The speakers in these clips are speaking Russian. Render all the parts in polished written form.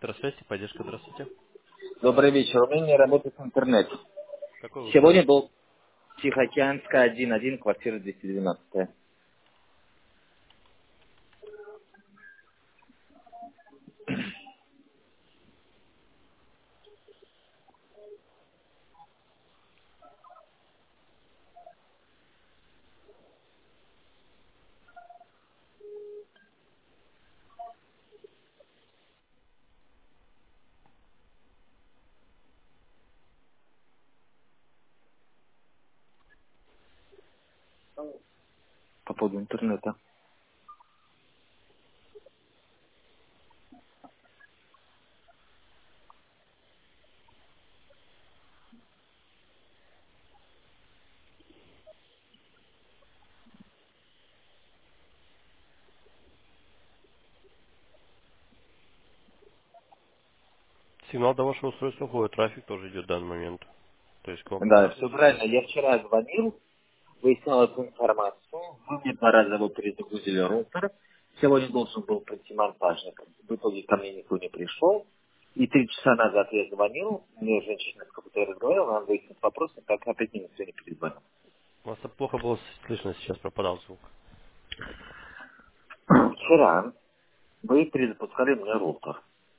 Здравствуйте, поддержка, здравствуйте. Добрый вечер. У меня не работает интернет. Какой вы Сегодня хотите? был Тихоокеанская 1-1, квартира 212. По поводу интернета. Сигнал до вашего устройства уходит, трафик тоже идет в данный момент. То есть к вам Да, приходит все сейчас? правильно. Я вчера звонил, выяснял эту информацию. Вы мне 2 раза его перезагрузили роутер. Сегодня должен был прийти монтажник. В итоге ко мне никто не пришел. И 3 часа назад я звонил, мне женщина, с которой я разговаривал, она выяснит вопрос, как опять мне никто не перезвонил. У вас плохо было слышно, сейчас пропадал звук. Вчера вы перезапускали мне роутер.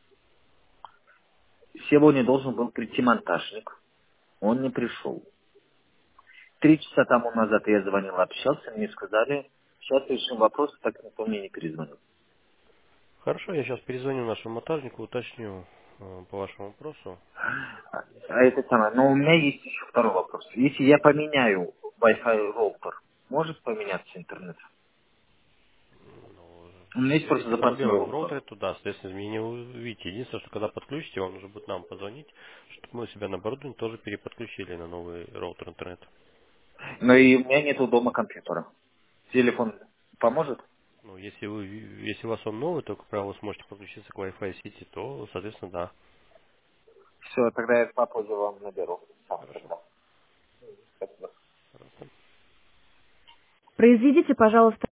Сегодня должен был прийти монтажник. Он не пришел. 3 часа тому назад я звонил, общался, мне сказали, сейчас решим вопрос, так никто мне не перезвонил. Хорошо, я сейчас перезвоню нашему монтажнику, уточню по вашему вопросу. А это самое. Но у меня есть еще второй вопрос. Если я поменяю Wi-Fi роутер, может поменяться интернет? Ну, У меня есть просто если запасной проблемы в роутер. роутере, то да, соответственно, изменения вы увидите. Единственное, что когда подключите, вам нужно будет нам позвонить, чтобы мы у себя на оборудовании тоже переподключили на новый роутер интернета. Но и у меня нету дома компьютера. Телефон поможет? Ну, если у вас он новый, то, как правило, вы сможете подключиться к Wi-Fi сети, то, соответственно, да. Все, тогда я попозже вам наберу. Сам Хорошо. тогда. Спасибо. Пожалуйста. Произведите, пожалуйста,